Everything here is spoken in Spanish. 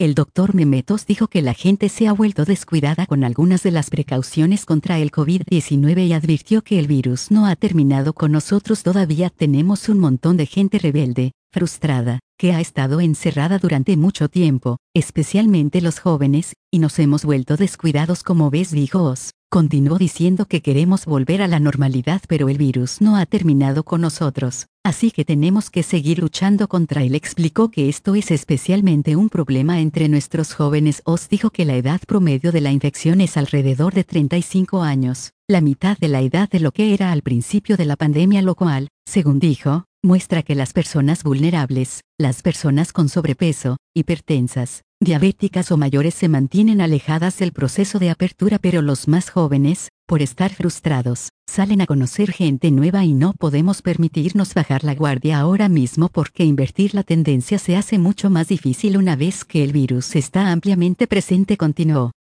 El doctor Memetos dijo que la gente se ha vuelto descuidada con algunas de las precauciones contra el COVID-19 y advirtió que el virus no ha terminado con nosotros. Todavía tenemos un montón de gente rebelde, frustrada, que ha estado encerrada durante mucho tiempo, especialmente los jóvenes, y nos hemos vuelto descuidados, como ves, dijo Oz. Continuó diciendo que queremos volver a la normalidad, pero el virus no ha terminado con nosotros, así que tenemos que seguir luchando contra él. Explicó que esto es especialmente un problema entre nuestros jóvenes. Oz dijo que la edad promedio de la infección es alrededor de 35 años, la mitad de la edad de lo que era al principio de la pandemia, lo cual, según dijo, muestra que las personas vulnerables, las personas con sobrepeso, hipertensas, diabéticas o mayores se mantienen alejadas del proceso de apertura, pero los más jóvenes, por estar frustrados, salen a conocer gente nueva y no podemos permitirnos bajar la guardia ahora mismo porque invertir la tendencia se hace mucho más difícil una vez que el virus está ampliamente presente, continuó.